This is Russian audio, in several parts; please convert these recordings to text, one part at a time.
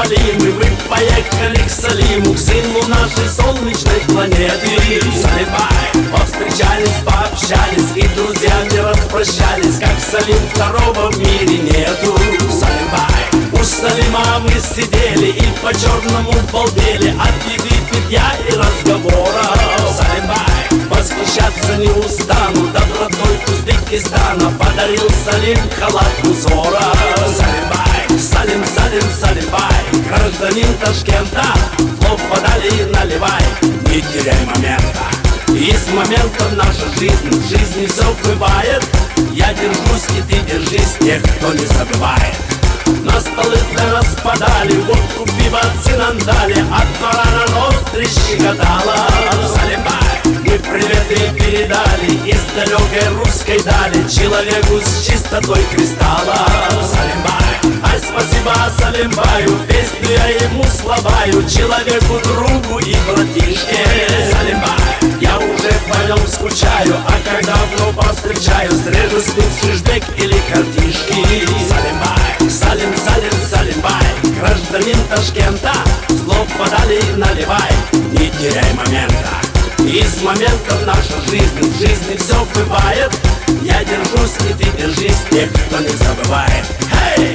неумолимый. Мы поехали к Салиму, к сыну нашей солнечной планеты. Салимбай, повстречались, пообщались и друзьями распрощались. Как Салим, второго в мире нету. Салимбай, у Салима мы сидели и по-черному балдели от еды, питья и разговора. Салимбай, восхищаться не устану добротой Узбекистана. Подарил Салим халат узора. Салимбай, Салим, Салим, Салимбай, гражданин Ташкента, плов подали и наливай. Не теряй момента, из моментов наша жизнь, в жизни все бывает. Я держусь и ты держись, тех, кто не забывает. На столы для нас подали водку, пиво, цинандали, от двора народ трещиготало. Салимбай, мы приветы передали из далекой русской дали человеку с чистотой кристалла. Салимбай, ай, спасибо Салимбаю, песню я ему слабаю, человеку, другу и братишке. Салимбай, я уже по нем скучаю, а когда вновь повстречаю, срежу с ним шишбек или картишки. Салимбай, Салим, Салим, Салимбай, гражданин Ташкента, слов подали и наливай. Не теряй момента, из моментов наша жизнь, в жизни все бывает. Я держусь и ты держись, тех, кто не забывает. Hey!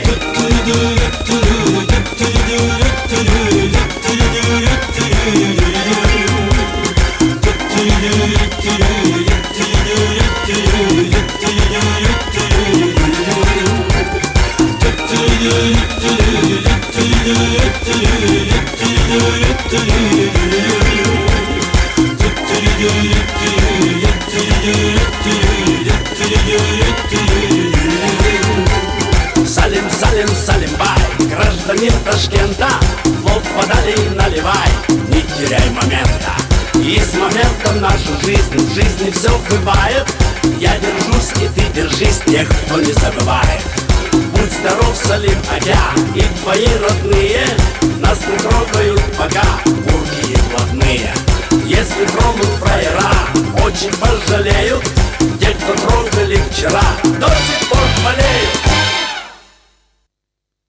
Салим, Салим, Салимбай, гражданин Ташкента, плов подали и наливай. Не теряй момента, из моментов наша жизнь, в жизни все бывает. Я держусь и ты держись, тех, кто не забывает. Будь здоров, Салим, Ага, и твои родные нас не трогают пока.